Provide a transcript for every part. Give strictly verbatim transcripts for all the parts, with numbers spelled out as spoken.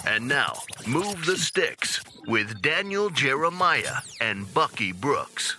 And now, Move the Sticks with Daniel Jeremiah and Bucky Brooks.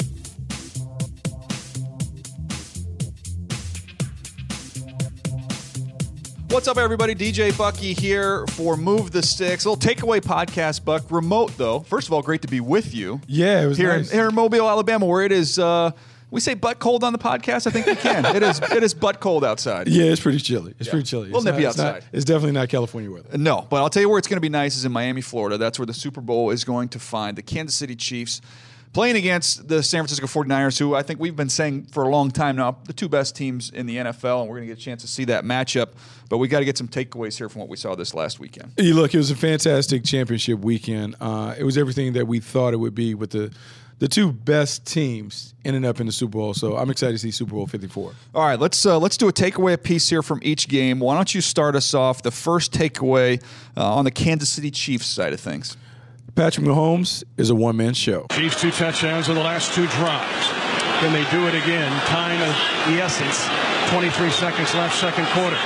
What's up, everybody? D J Bucky here for Move the Sticks. A little takeaway podcast, Buck. Remote, though. First of all, great to be with you. Yeah, it was here, nice. in, here in Mobile, Alabama, where it is, uh, we say butt cold on the podcast. I think we can. it is it is butt cold outside. Yeah, it's pretty chilly. It's Yeah. pretty chilly. We'll It's nip you not- it's not- outside. It's definitely not California weather. No, but I'll tell you where it's going to be nice is in Miami, Florida. That's where the Super Bowl is going to find the Kansas City Chiefs playing against the San Francisco forty-niners, who I think we've been saying for a long time now, the two best teams in the N F L, and we're going to get a chance to see that matchup. But we got to get some takeaways here from what we saw this last weekend. Hey, look, it was a fantastic championship weekend. Uh, it was everything that we thought it would be with the the two best teams ending up in the Super Bowl. So I'm excited to see Super Bowl fifty-four. All right, let's uh, let's do a takeaway piece here from each game. Why don't you start us off? The first takeaway uh, on the Kansas City Chiefs side of things. Patrick Mahomes is a one-man show. Chiefs two touchdowns in the last two drives. Can they do it again? Time of the essence. twenty-three seconds left, second quarter.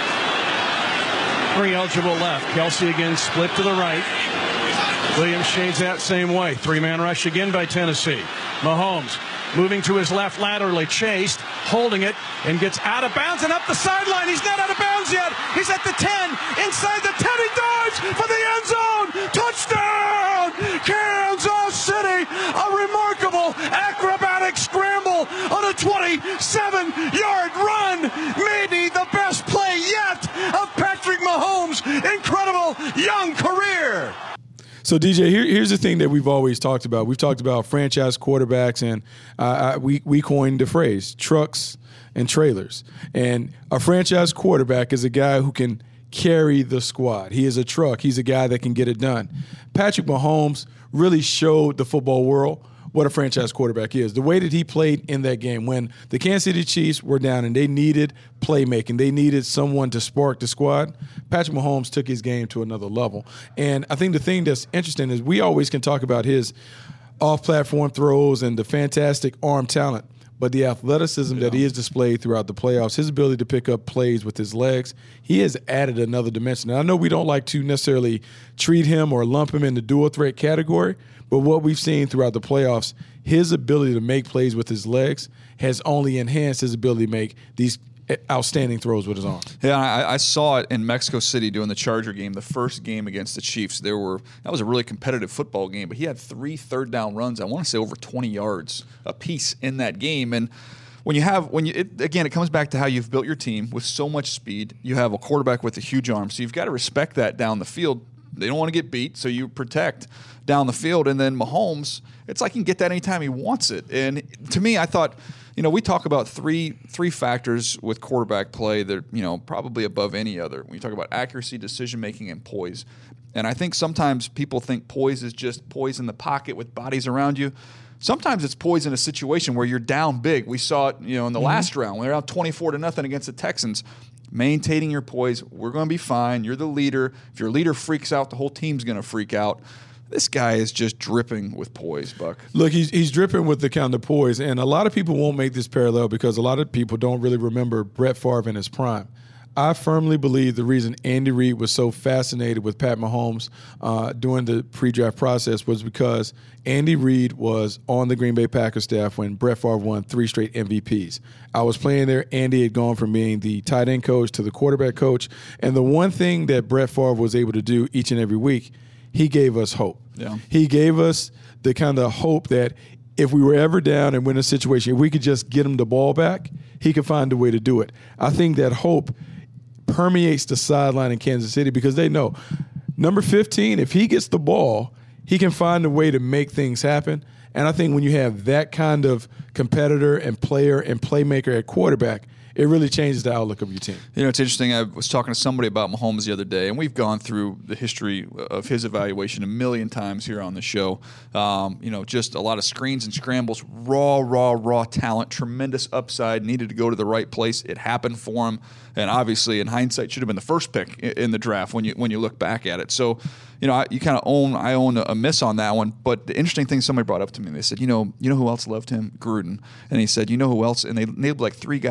Three eligible left. Kelsey again split to the right. Williams shades that same way. Three-man rush again by Tennessee. Mahomes moving to his left laterally, chased, holding it, and gets out of bounds and up the sideline. He's not out of bounds yet. He's at the ten. Inside the ten, he dives for the end zone. Touchdown! Kansas City! A remarkable acrobatic scramble on a twenty-seven-yard run. Maybe the best play yet of Patrick Mahomes' incredible young career. So, D J, here, here's the thing that we've always talked about. We've talked about franchise quarterbacks, and uh, I, we, we coined the phrase trucks and trailers. And a franchise quarterback is a guy who can carry the squad. He is a truck. He's a guy that can get it done. Patrick Mahomes really showed the football world what a franchise quarterback is. The way that he played in that game when the Kansas City Chiefs were down and they needed playmaking, they needed someone to spark the squad, Patrick Mahomes took his game to another level. And I think the thing that's interesting is we always can talk about his off-platform throws and the fantastic arm talent, but the athleticism yeah. that he has displayed throughout the playoffs, his ability to pick up plays with his legs, he has added another dimension. And I know we don't like to necessarily treat him or lump him in the dual threat category, but what we've seen throughout the playoffs, his ability to make plays with his legs has only enhanced his ability to make these outstanding throws with his arm. Yeah, I, I saw it in Mexico City doing the Charger game, the first game against the Chiefs. There were that was a really competitive football game, but he had three third down runs. I want to say over twenty yards apiece in that game. And when you have when you it, again, it comes back to how you've built your team with so much speed. You have a quarterback with a huge arm, so you've got to respect that down the field. They don't want to get beat, so you protect down the field. And then Mahomes, it's like he can get that anytime he wants it. And to me, I thought, you know, we talk about three three factors with quarterback play that, you know, probably above any other. When you talk about accuracy, decision-making, and poise. And I think sometimes people think poise is just poise in the pocket with bodies around you. Sometimes it's poise in a situation where you're down big. We saw it, you know, in the mm-hmm. last round when they're out twenty-four to nothing against the Texans. Maintaining your poise, we're going to be fine. You're the leader. If your leader freaks out, the whole team's going to freak out. This guy is just dripping with poise, Buck. Look, he's he's dripping with the kind of poise, and a lot of people won't make this parallel because a lot of people don't really remember Brett Favre in his prime. I firmly believe the reason Andy Reid was so fascinated with Pat Mahomes uh, during the pre-draft process was because Andy Reid was on the Green Bay Packers staff when Brett Favre won three straight M V Ps. I was playing there. Andy had gone from being the tight end coach to the quarterback coach. And the one thing that Brett Favre was able to do each and every week, he gave us hope. Yeah. He gave us the kind of hope that if we were ever down and we're in a situation, if we could just get him the ball back, he could find a way to do it. I think that hope permeates the sideline in Kansas City because they know number fifteen, if he gets the ball, he can find a way to make things happen. And I think when you have that kind of competitor and player and playmaker at quarterback, it really changes the outlook of your team. You know, it's interesting. I was talking to somebody about Mahomes the other day, and we've gone through the history of his evaluation a million times here on the show. Um, you know, just a lot of screens and scrambles, raw, raw, raw talent, tremendous upside, needed to go to the right place. It happened for him, and obviously, in hindsight, should have been the first pick in the draft when you when you look back at it. So, you know, I, you kind of own I own a miss on that one. But the interesting thing somebody brought up to me, they said, you know, you know who else loved him? Gruden. And he said, you know who else? And they named like three guys. He said, you know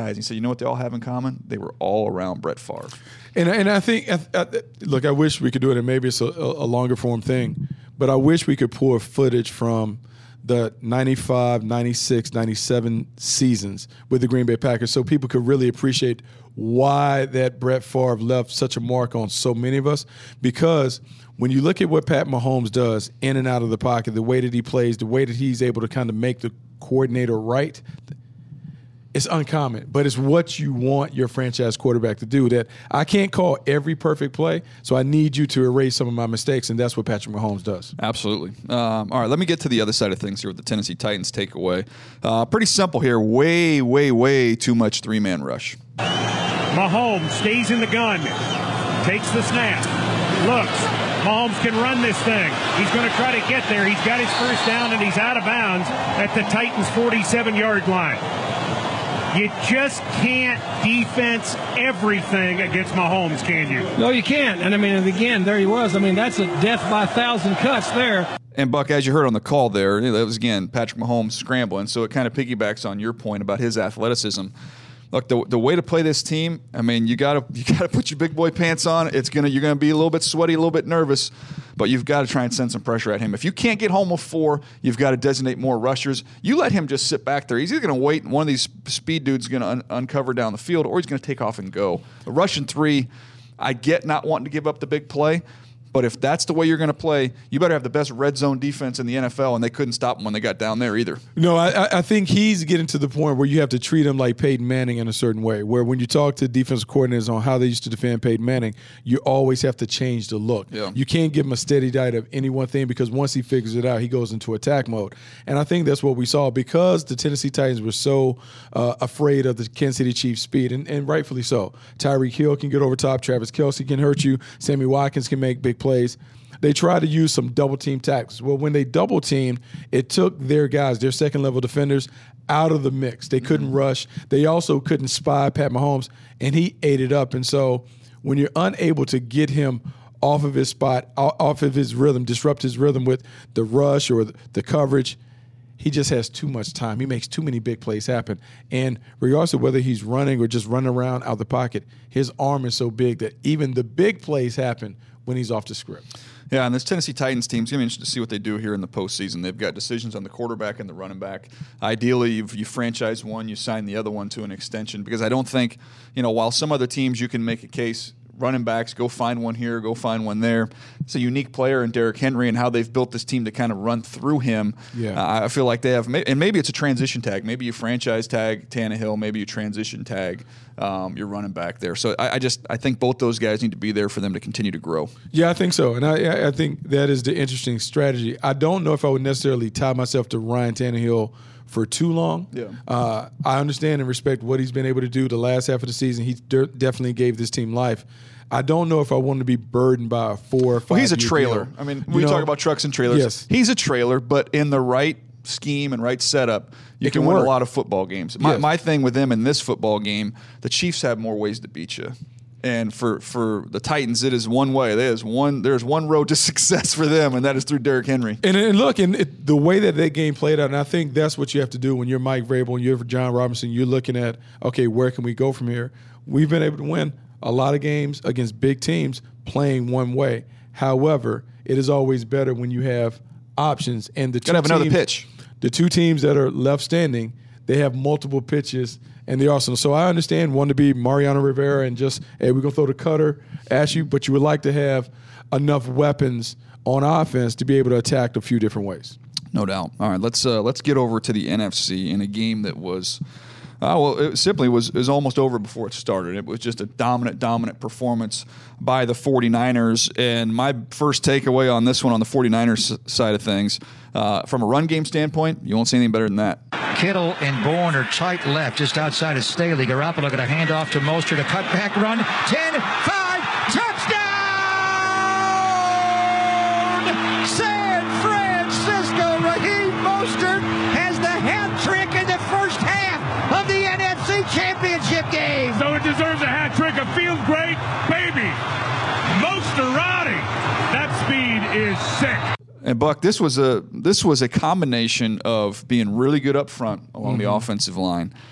know what they all have in common? They were all around Brett Favre. And and I think, I, I, look, I wish we could do it, and maybe it's a, a longer form thing, but I wish we could pull footage from the ninety-five, ninety-six, ninety-seven seasons with the Green Bay Packers so people could really appreciate why that Brett Favre left such a mark on so many of us. Because when you look at what Pat Mahomes does in and out of the pocket, the way that he plays, the way that he's able to kind of make the coordinator right, it's uncommon, but it's what you want your franchise quarterback to do. That I can't call every perfect play, so I need you to erase some of my mistakes, and that's what Patrick Mahomes does. Absolutely. Um, all right, let me get to the other side of things here with the Tennessee Titans takeaway. Uh, pretty simple here. Way, way, way too much three-man rush. Mahomes stays in the gun, takes the snap, looks. Mahomes can run this thing. He's going to try to get there. He's got his first down, and he's out of bounds at the Titans' forty-seven-yard line. You just can't defense everything against Mahomes, can you? No, you can't. And, I mean, again, there he was. I mean, that's a death by a thousand cuts there. And, Buck, as you heard on the call there, that was, again, Patrick Mahomes scrambling. So it kind of piggybacks on your point about his athleticism. Look, the the way to play this team, I mean, you gotta you gotta put your big boy pants on. It's gonna you're gonna be a little bit sweaty, a little bit nervous, but you've got to try and send some pressure at him. If you can't get home with four, you've got to designate more rushers. You let him just sit back there. He's either gonna wait, and one of these speed dudes is gonna un- uncover down the field, or he's gonna take off and go. A rushing three, I get not wanting to give up the big play. But if that's the way you're going to play, you better have the best red zone defense in the N F L, and they couldn't stop them when they got down there either. No, I, I think he's getting to the point where you have to treat him like Peyton Manning in a certain way, where when you talk to defensive coordinators on how they used to defend Peyton Manning, you always have to change the look. Yeah. You can't give him a steady diet of any one thing because once he figures it out, he goes into attack mode. And I think that's what we saw because the Tennessee Titans were so uh, afraid of the Kansas City Chiefs' speed, and, and rightfully so. Tyreek Hill can get over top. Travis Kelce can hurt you. Sammy Watkins can make big plays. They tried to use some double-team tactics. Well, when they double-teamed, it took their guys, their second-level defenders, out of the mix. They couldn't mm-hmm. rush. They also couldn't spy Pat Mahomes, and he ate it up. And so when you're unable to get him off of his spot, off of his rhythm, disrupt his rhythm with the rush or the coverage, he just has too much time. He makes too many big plays happen. And regardless of whether he's running or just running around out the pocket, his arm is so big that even the big plays happen when he's off the script. Yeah, and this Tennessee Titans team is going to be interesting to see what they do here in the postseason. They've got decisions on the quarterback and the running back. Ideally, you've, you franchise one, you sign the other one to an extension because I don't think, you know, while some other teams you can make a case, running backs, go find one here, go find one there. It's a unique player in Derrick Henry and how they've built this team to kind of run through him. Yeah. Uh, I feel like they have, and maybe it's a transition tag. Maybe you franchise tag Tannehill, maybe you transition tag um, your running back there. So I, I just I think both those guys need to be there for them to continue to grow. Yeah, I think so, and I I think that is the interesting strategy. I don't know if I would necessarily tie myself to Ryan Tannehill for too long. Yeah. Uh, I understand and respect what he's been able to do the last half of the season. He de- definitely gave this team life. I don't know if I want to be burdened by a four or five. Well, he's a year trailer. deal. I mean, You we know? talk about trucks and trailers. Yes. He's a trailer, but in the right scheme and right setup, you It can, can win work. a lot of football games. My, Yes. my thing with them in this football game, the Chiefs have more ways to beat you. And for, for the Titans, it is one way. There's one there's one road to success for them, and that is through Derrick Henry. And, and look, and it, the way that that game played out, and I think that's what you have to do when you're Mike Vrabel and you're John Robinson. You're looking at, okay, where can we go from here? We've been able to win a lot of games against big teams playing one way. However, it is always better when you have options. And the two Gotta have another teams- pitch. The two teams that are left standing, they have multiple pitches and the arsenal. So I understand wanting to be Mariano Rivera and just, hey, we're going to throw the cutter at you, but you would like to have enough weapons on offense to be able to attack a few different ways. No doubt. All right, let's uh, let's get over to the N F C in a game that was, uh, well, it simply was, it was almost over before it started. It was just a dominant, dominant performance by the 49ers. And my first takeaway on this one on the 49ers side of things, uh, from a run game standpoint, you won't see anything better than that. Kittle and Bourne are tight left, just outside of Staley. Garoppolo got a handoff to Mostert, a cutback run. ten, five, touchdown! San Francisco. Raheem Mostert has the hat trick in the first half of the N F C Championship game. So it deserves a hat trick. It feels great, baby. Mosterati. That speed is sick. And Buck, this was a this was a combination of being really good up front along Mm-hmm. the offensive line,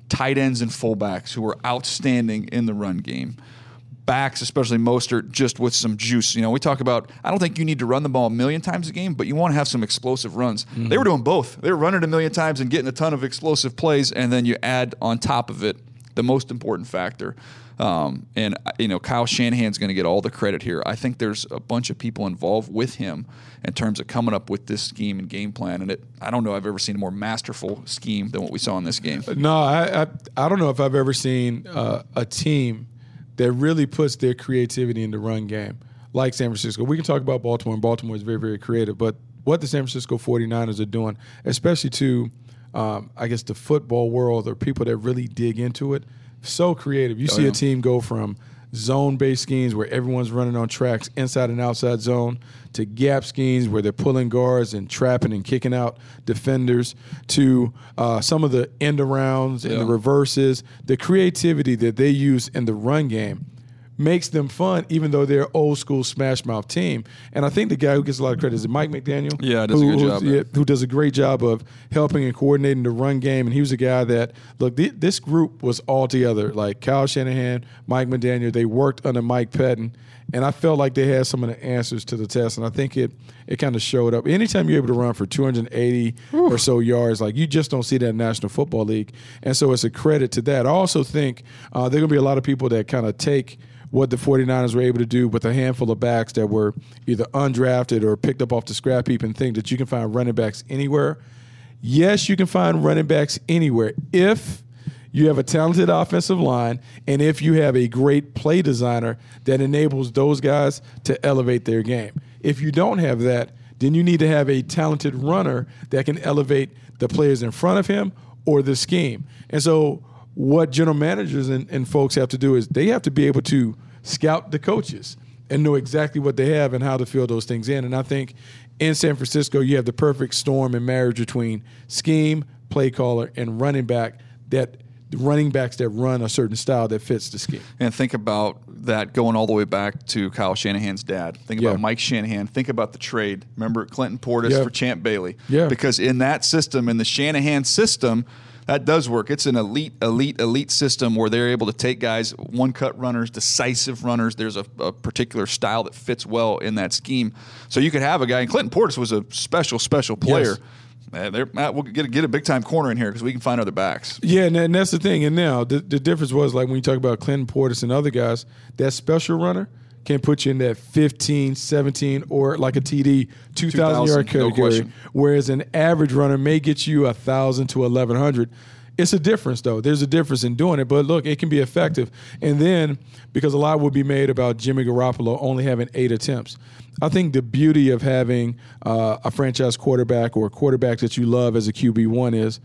tight ends and fullbacks who are outstanding in the run game. Backs, especially Mostert, just with some juice. You know, we talk about, I don't think you need to run the ball a million times a game, but you want to have some explosive runs. Mm-hmm. They were doing both. They were running a million times and getting a ton of explosive plays, and then you add on top of it the most important factor. Um, and, you know, Kyle Shanahan's going to get all the credit here. I think there's a bunch of people involved with him in terms of coming up with this scheme and game plan. And it, I don't know I've ever seen a more masterful scheme than what we saw in this game. No, I I, I don't know if I've ever seen uh, a team that really puts their creativity in the run game like San Francisco. We can talk about Baltimore, and Baltimore is very, very creative. But what the San Francisco forty-niners are doing, especially to, um, I guess, the football world or people that really dig into it, so creative. You oh, see yeah. a team go from zone-based schemes where everyone's running on tracks inside and outside zone to gap schemes where they're pulling guards and trapping and kicking out defenders to uh, some of the end-arounds and yeah. the reverses. The creativity that they use in the run game makes them fun, even though they're old-school smash-mouth team. And I think the guy who gets a lot of credit is Mike McDaniel. Yeah, does who, a good job. Yeah, who does a great job of helping and coordinating the run game. And he was a guy that, look, th- this group was all together. Like Kyle Shanahan, Mike McDaniel, they worked under Mike Pettin. And I felt like they had some of the answers to the test. And I think it it kind of showed up. Anytime you're able to run for two hundred eighty Ooh. Or so yards, like you just don't see that in the National Football League. And so it's a credit to that. I also think uh, there are going to be a lot of people that kind of take what the forty-niners were able to do with a handful of backs that were either undrafted or picked up off the scrap heap and think that you can find running backs anywhere. Yes, you can find running backs anywhere if you have a talented offensive line and if you have a great play designer that enables those guys to elevate their game. If you don't have that, then you need to have a talented runner that can elevate the players in front of him or the scheme. And so what general managers and, and folks have to do is they have to be able to scout the coaches and know exactly what they have and how to fill those things in. And I think in San Francisco, you have the perfect storm and marriage between scheme, play caller, and running back that running backs that run a certain style that fits the scheme. And think about that going all the way back to Kyle Shanahan's dad. Think about yeah. Mike Shanahan. Think about the trade. Remember Clinton Portis yeah. for Champ Bailey? Yeah. Because in that system, in the Shanahan system, that does work. It's an elite, elite, elite system where they're able to take guys, one-cut runners, decisive runners. There's a, a particular style that fits well in that scheme. So you could have a guy, and Clinton Portis was a special, special player. Yes. Man, Matt, we'll get, get a big-time corner in here because we can find other backs. Yeah, and, and that's the thing. And now the, the difference was, like when you talk about Clinton Portis and other guys, that special runner can put you in that fifteen, seventeen, or like a T D, two thousand yard category, no whereas an average runner may get you one thousand to eleven hundred. It's a difference, though. There's a difference in doing it. But, look, it can be effective. And then, because a lot will be made about Jimmy Garoppolo only having eight attempts, I think the beauty of having uh, a franchise quarterback or a quarterback that you love as a Q B one is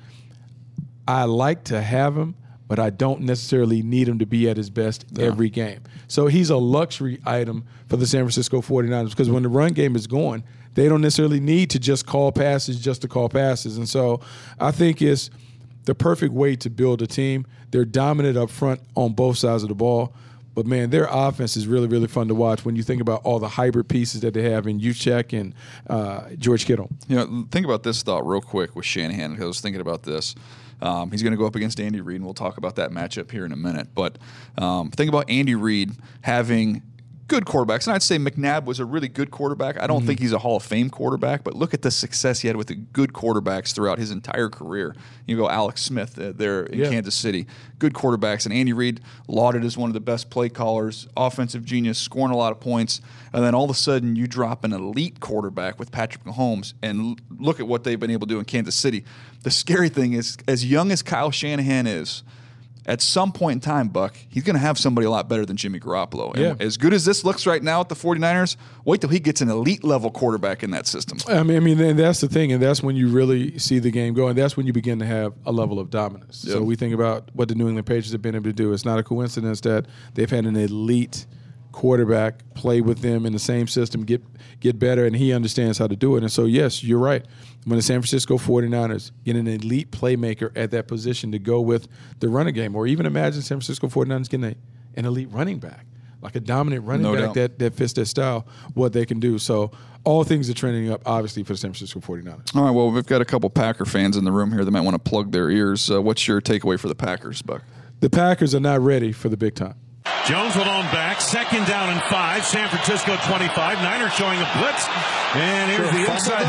I like to have him, but I don't necessarily need him to be at his best yeah. every game. So he's a luxury item for the San Francisco forty-niners because when the run game is going, they don't necessarily need to just call passes just to call passes. And so I think it's the perfect way to build a team. They're dominant up front on both sides of the ball. But, man, their offense is really, really fun to watch when you think about all the hybrid pieces that they have in Juszczyk and uh, George Kittle. You know, think about this thought real quick with Shanahan because I was thinking about this. Um, he's going to go up against Andy Reid, and we'll talk about that matchup here in a minute. But um, think about Andy Reid having good quarterbacks. And I'd say McNabb was a really good quarterback. I don't mm-hmm. think he's a Hall of Fame quarterback, but look at the success he had with the good quarterbacks throughout his entire career. You go Alex Smith uh, there in yeah. Kansas City. Good quarterbacks. And Andy Reid lauded as one of the best play callers, offensive genius, scoring a lot of points. And then all of a sudden you drop an elite quarterback with Patrick Mahomes and look at what they've been able to do in Kansas City. The scary thing is, as young as Kyle Shanahan is, at some point in time, Buck, he's going to have somebody a lot better than Jimmy Garoppolo. And yeah. as good as this looks right now at the forty-niners, wait till he gets an elite-level quarterback in that system. I mean, I mean, and that's the thing, and that's when you really see the game go, and that's when you begin to have a level of dominance. Yep. So we think about what the New England Patriots have been able to do. It's not a coincidence that they've had an elite quarterback play with them in the same system, get get better, and he understands how to do it. And so, yes, you're right. When the San Francisco forty-niners get an elite playmaker at that position to go with the running game, or even imagine San Francisco forty-niners getting a, an elite running back. like a dominant running No back doubt. that, that fits their style, what they can do. So all things are trending up, obviously, for the San Francisco forty-niners. All right, well, we've got a couple Packer fans in the room here that might want to plug their ears. Uh, what's your takeaway for the Packers, Buck? The Packers are not ready for the big time. Jones with on back, second down and five. San Francisco twenty-five. Niners showing a blitz. And here's the inside.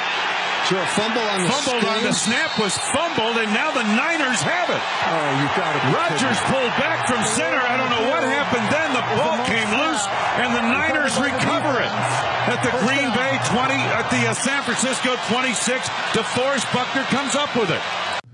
Sure, fumble on the Fumbled on the snap was fumbled, and now the Niners have it. Oh, you've got to be Rodgers kidding. pulled back from center. I don't know what happened then. The ball came loose, and the Niners recover it at the Green Bay twenty, at the uh, San Francisco twenty-six. DeForest Buckner comes up with it.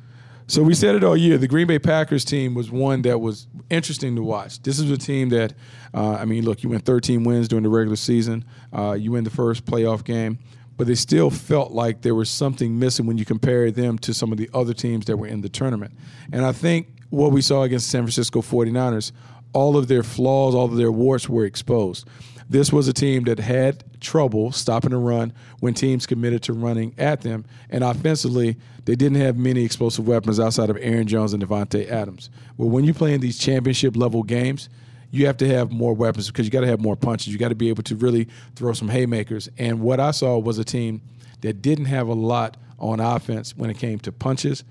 So we said it all year. The Green Bay Packers team was one that was interesting to watch. This is a team that, uh, I mean, look, you win thirteen wins during the regular season. Uh, you win the first playoff game. But they still felt like there was something missing when you compare them to some of the other teams that were in the tournament. And I think what we saw against the San Francisco forty-niners, all of their flaws, all of their warts were exposed. This was a team that had trouble stopping the run when teams committed to running at them. And offensively, they didn't have many explosive weapons outside of Aaron Jones and Devontae Adams. Well, when you play in these championship-level games, you have to have more weapons because you got to have more punches. You got to be able to really throw some haymakers. And what I saw was a team that didn't have a lot on offense when it came to punches.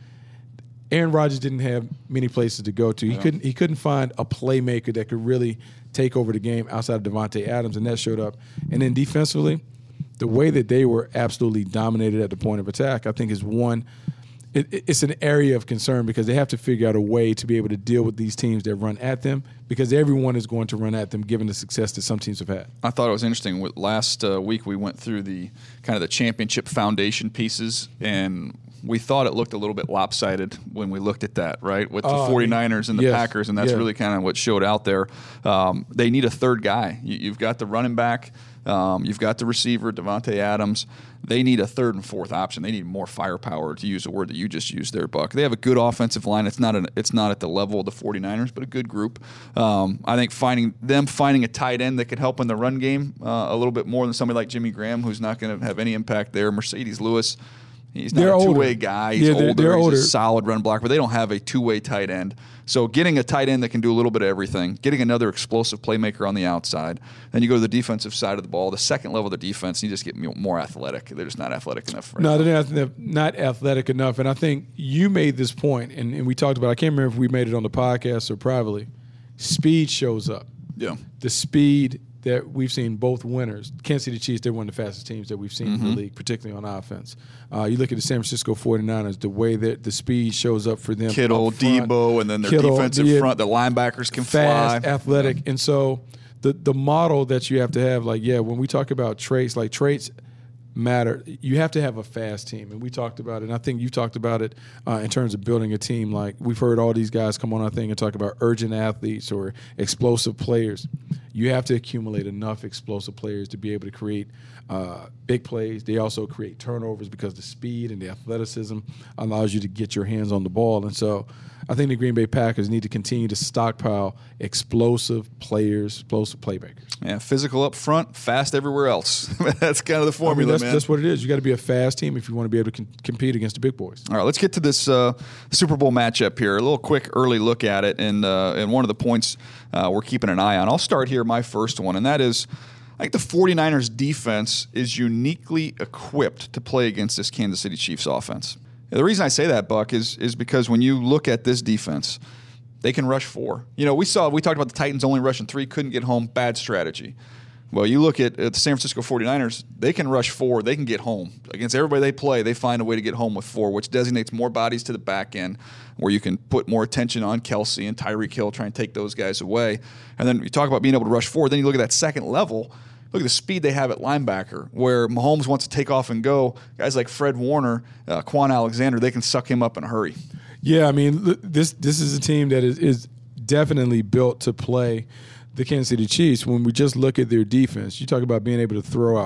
Aaron Rodgers didn't have many places to go to. He yeah. couldn't he couldn't find a playmaker that could really take over the game outside of Devontae Adams, and that showed up. And then defensively, the way that they were absolutely dominated at the point of attack, I think is one – It, it's an area of concern because they have to figure out a way to be able to deal with these teams that run at them because everyone is going to run at them given the success that some teams have had. I thought it was interesting. With last uh, week we went through the kind of the championship foundation pieces, and we thought it looked a little bit lopsided when we looked at that, right, with the uh, forty-niners and the yes, Packers, and that's yeah. really kind of what showed out there. Um, they need a third guy. You, you've got the running back. Um, you've got the receiver, Devontae Adams. They need a third and fourth option. They need more firepower, to use a word that you just used there, Buck. They have a good offensive line. It's not an, it's not at the level of the forty-niners, but a good group. Um, I think finding them finding a tight end that could help in the run game uh, a little bit more than somebody like Jimmy Graham, who's not going to have any impact there. Mercedes Lewis, he's not they're a two-way older. guy. He's yeah, they're, older. they're He's older. a solid run blocker, but they don't have a two-way tight end. So getting a tight end that can do a little bit of everything, getting another explosive playmaker on the outside, then you go to the defensive side of the ball, the second level of the defense, you just get more athletic. They're just not athletic enough. Right no, now. they're not, not athletic enough. And I think you made this point, and, and we talked about it. I can't remember if we made it on the podcast or privately. Speed shows up. Yeah. The speed that we've seen both winners. Kansas City Chiefs, they're one of the fastest teams that we've seen mm-hmm. in the league, particularly on offense. Uh, you look at the San Francisco forty-niners, the way that the speed shows up for them. Kittle, up front. Debo, and then their Kittle, defensive yeah, front, the linebackers can fast, fly. athletic. And so the, the model that you have to have, like, yeah, when we talk about traits, like traits matter. You have to have a fast team, and we talked about it. And I think you talked about it uh, in terms of building a team. Like, we've heard all these guys come on our thing and talk about urgent athletes or explosive players. You have to accumulate enough explosive players to be able to create uh, big plays. They also create turnovers because the speed and the athleticism allows you to get your hands on the ball. And so I think the Green Bay Packers need to continue to stockpile explosive players, explosive playmakers. Yeah, physical up front, fast everywhere else. That's kind of the formula, I mean, that's, man. that's what it is. You got to be a fast team if you want to be able to con- compete against the big boys. All right, let's get to this uh, Super Bowl matchup here. A little quick early look at it, and uh, and one of the points uh, we're keeping an eye on. I'll start here, my first one, and that is I think the forty-niners defense is uniquely equipped to play against this Kansas City Chiefs offense. And the reason I say that, Buck, is is because when you look at this defense, they can rush four. You know, we saw we talked about the Titans only rushing three, couldn't get home, bad strategy. Well, you look at, at the San Francisco forty-niners, they can rush four, they can get home. Against everybody they play, they find a way to get home with four, which designates more bodies to the back end where you can put more attention on Kelsey and Tyreek Hill, try and take those guys away. And then you talk about being able to rush four, then you look at that second level, look at the speed they have at linebacker, where Mahomes wants to take off and go. Guys like Fred Warner, uh, Quan Alexander, they can suck him up in a hurry. Yeah, I mean, this this is a team that is, is definitely built to play the Kansas City Chiefs. When we just look at their defense, you talk about being able to throw out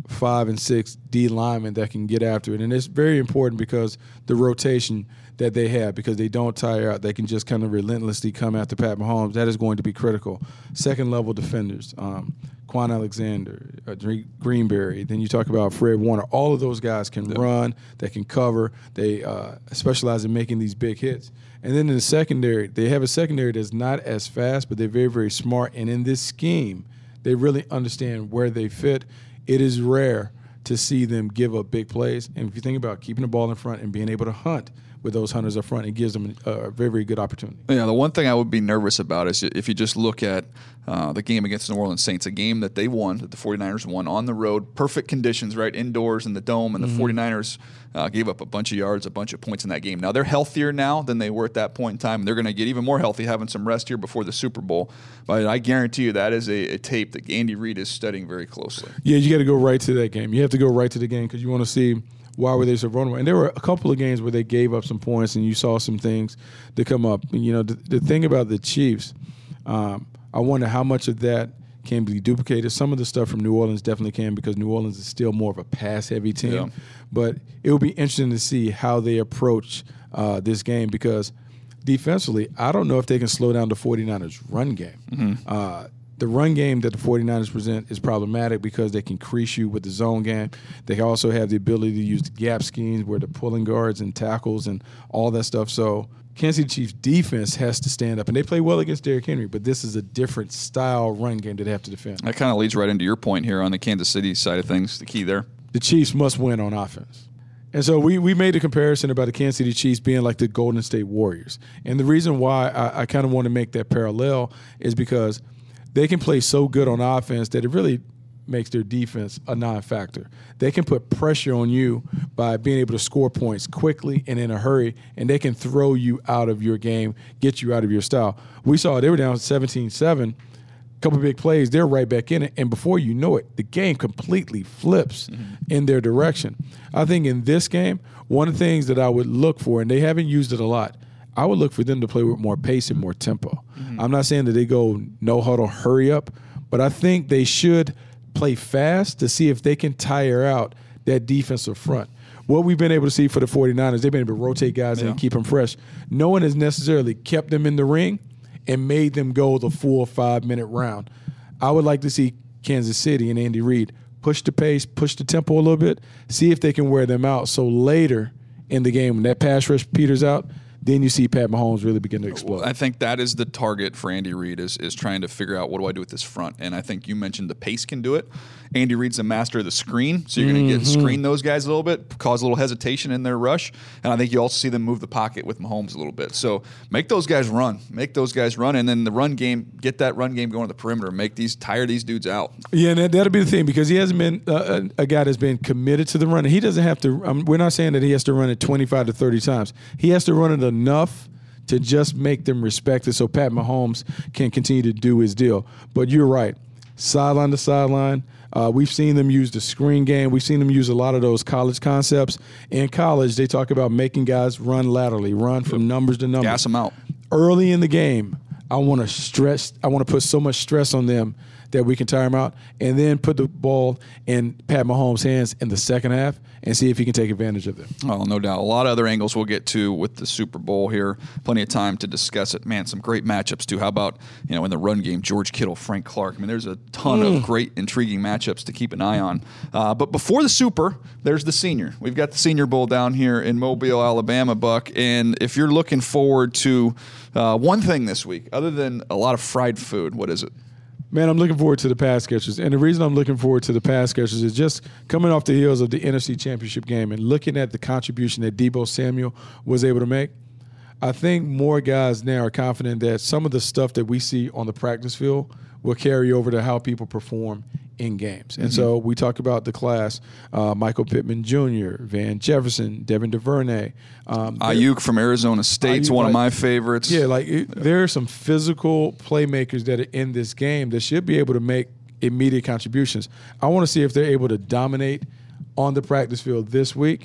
five and six D linemen that can get after it. And it's very important because the rotation that they have, because they don't tire out. They can just kind of relentlessly come after Pat Mahomes. That is going to be critical. Second-level defenders, um, Quan Alexander, uh, Greenberry. Then you talk about Fred Warner. All of those guys can yeah. run. They can cover. They uh, specialize in making these big hits. And then in the secondary, they have a secondary that's not as fast, but they're very, very smart. And in this scheme, they really understand where they fit. It is rare to see them give up big plays. And if you think about keeping the ball in front and being able to hunt with those hunters up front, it gives them a very, very good opportunity. Yeah, the one thing I would be nervous about is if you just look at uh, the game against the New Orleans Saints, a game that they won, that the 49ers won on the road, perfect conditions, right, indoors in the dome, and the mm-hmm. 49ers uh, gave up a bunch of yards, a bunch of points in that game. Now, they're healthier now than they were at that point in time, and they're going to get even more healthy having some rest here before the Super Bowl. But I guarantee you that is a, a tape that Andy Reid is studying very closely. Yeah, you got to go right to that game. You have to go right to the game because you want to see – why were they so vulnerable? And there were a couple of games where they gave up some points, and you saw some things that come up. You know, the, the thing about the Chiefs, um, I wonder how much of that can be duplicated. Some of the stuff from New Orleans definitely can, because New Orleans is still more of a pass-heavy team. Yeah. But it will be interesting to see how they approach uh, this game, because defensively, I don't know if they can slow down the 49ers' run game. Mm-hmm. Uh, The run game that the 49ers present is problematic because they can crease you with the zone game. They also have the ability to use the gap schemes where they're pulling guards and tackles and all that stuff. So Kansas City Chiefs defense has to stand up. And they play well against Derrick Henry, but this is a different style run game that they have to defend. That kind of leads right into your point here on the Kansas City side of things, the key there. The Chiefs must win on offense. And so we, we made a comparison about the Kansas City Chiefs being like the Golden State Warriors. And the reason why I, I kind of want to make that parallel is because – they can play so good on offense that it really makes their defense a non-factor. They can put pressure on you by being able to score points quickly and in a hurry, and they can throw you out of your game, get you out of your style. We saw they were down seventeen seven, a couple of big plays, they're right back in it, and before you know it, the game completely flips mm-hmm. in their direction. I think in this game, one of the things that I would look for, and they haven't used it a lot, I would look for them to play with more pace and more tempo. Mm-hmm. I'm not saying that they go no huddle, hurry up, but I think they should play fast to see if they can tire out that defensive front. What we've been able to see for the 49ers, they've been able to rotate guys yeah. and keep them fresh. No one has necessarily kept them in the ring and made them go the full five-minute round. I would like to see Kansas City and Andy Reid push the pace, push the tempo a little bit, see if they can wear them out. So later in the game, when that pass rush peters out, then you see Pat Mahomes really begin to explode. I think that is the target for Andy Reid, is is trying to figure out, what do I do with this front? And I think you mentioned the pace can do it. Andy Reid's a master of the screen, so you're going to mm-hmm. get screen those guys a little bit, cause a little hesitation in their rush. And I think you also see them move the pocket with Mahomes a little bit. So make those guys run. Make those guys run. And then the run game, get that run game going to the perimeter. Make these, tire these dudes out. Yeah, and that, that'll be the thing, because he hasn't been uh, a guy that's been committed to the run. He doesn't have to, um, we're not saying that he has to run it twenty-five to thirty times. He has to run it enough to just make them respect it so Pat Mahomes can continue to do his deal. But you're right. Sideline to sideline. Uh, we've seen them use the screen game. We've seen them use a lot of those college concepts. In college, they talk about making guys run laterally, run from numbers to numbers. Gas them out. Early in the game, I want to stress. I want to put so much stress on them that we can tire them out, and then put the ball in Pat Mahomes' hands in the second half and see if he can take advantage of them. Oh, no doubt. A lot of other angles we'll get to with the Super Bowl here. Plenty of time to discuss it. Man, some great matchups, too. How about, you know, in the run game, George Kittle, Frank Clark? I mean, there's a ton mm. of great, intriguing matchups to keep an eye on. Uh, but before the Super, there's the Senior. We've got the Senior Bowl down here in Mobile, Alabama, Buck. And if you're looking forward to uh, one thing this week, other than a lot of fried food, what is it? Man, I'm looking forward to the pass catchers. And the reason I'm looking forward to the pass catchers is just coming off the heels of the N F C Championship game and looking at the contribution that Deebo Samuel was able to make. I think more guys now are confident that some of the stuff that we see on the practice field will carry over to how people perform in games. And mm-hmm. so we talked about the class, uh, Michael Pittman Junior, Van Jefferson, Devin DuVernay. Um, Ayuk from Arizona State's Ayuk, one like, of my favorites. Yeah, like it, there are some physical playmakers that are in this game that should be able to make immediate contributions. I want to see if they're able to dominate on the practice field this week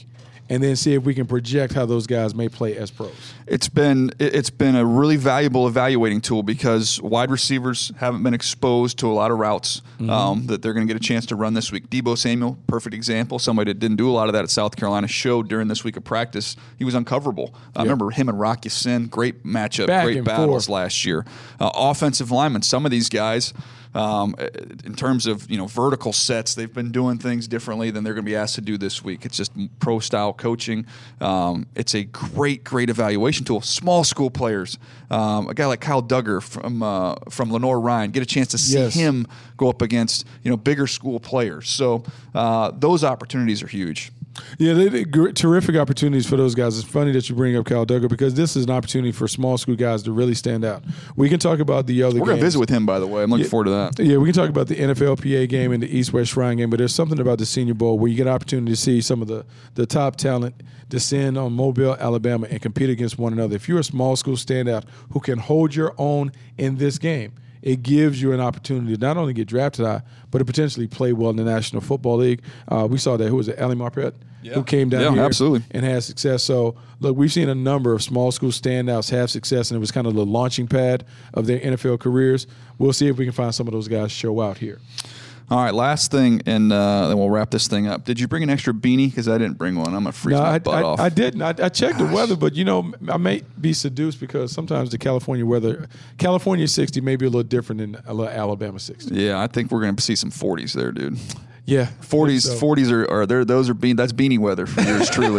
and then see if we can project how those guys may play as pros. It's been it's been a really valuable evaluating tool because wide receivers haven't been exposed to a lot of routes mm-hmm. um, that they're going to get a chance to run this week. Deebo Samuel, perfect example. Somebody that didn't do a lot of that at South Carolina showed during this week of practice he was uncoverable. I yep. remember him and Rock Ya-Sin, great matchup, Back great battles forth. last year. Uh, offensive linemen, some of these guys. Um, in terms of you know vertical sets, they've been doing things differently than they're going to be asked to do this week. It's just pro style coaching. Um, it's a great, great evaluation tool. Small school players, um, a guy like Kyle Duggar from uh, from Lenore Ryan, get a chance to see yes. him go up against you know bigger school players. So uh, those opportunities are huge. Yeah, they did terrific opportunities for those guys. It's funny that you bring up Kyle Duggar because this is an opportunity for small school guys to really stand out. We can talk about the other We're going to visit with him, by the way. I'm looking yeah, forward to that. Yeah, we can talk about the N F L P A game and the East-West Shrine game, but there's something about the Senior Bowl where you get an opportunity to see some of the, the top talent descend on Mobile, Alabama, and compete against one another. If you're a small school standout who can hold your own in this game, it gives you an opportunity to not only get drafted high, but to potentially play well in the National Football League. Uh, we saw that. Who was it? Ali Marpet, yeah. who came down yeah, here absolutely. and had success. So, look, we've seen a number of small school standouts have success, and it was kind of the launching pad of their N F L careers. We'll see if we can find some of those guys show out here. All right, last thing, and uh, then we'll wrap this thing up. Did you bring an extra beanie? Because I didn't bring one. I'm going to freeze no, my I, butt I, off. I didn't. I, I checked Gosh. the weather, but, you know, I may be seduced because sometimes the California weather, California sixty may be a little different than a little Alabama sixty. Yeah, I think we're going to see some forties there, dude. Yeah, forties, so. forties are, are there. Those are bean. That's beanie weather for yours truly.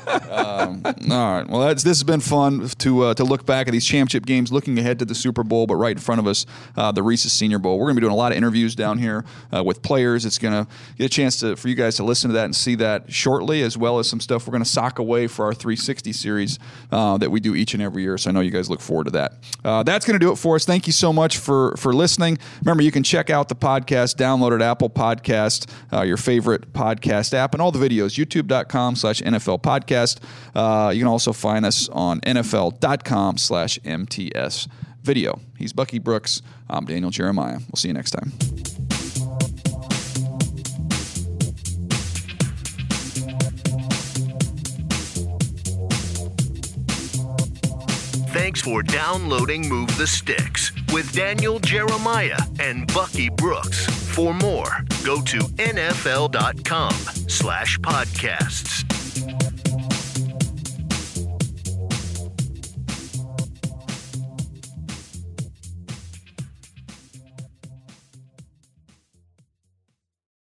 um, all right. Well, that's, this has been fun to uh, to look back at these championship games, looking ahead to the Super Bowl, but right in front of us, uh, the Reese's Senior Bowl. We're going to be doing a lot of interviews down here uh, with players. It's going to get a chance to for you guys to listen to that and see that shortly, as well as some stuff we're going to sock away for our three sixty series uh, that we do each and every year. So I know you guys look forward to that. Uh, that's going to do it for us. Thank you so much for for listening. Remember, you can check out the podcast, download it, Apple Podcast. Uh, your favorite podcast app, and all the videos, youtube.com slash NFL podcast. Uh, you can also find us on nfl.com slash MTS video. He's Bucky Brooks. I'm Daniel Jeremiah. We'll see you next time. Thanks for downloading Move the Sticks with Daniel Jeremiah and Bucky Brooks. For more, go to nfl.com slash podcasts.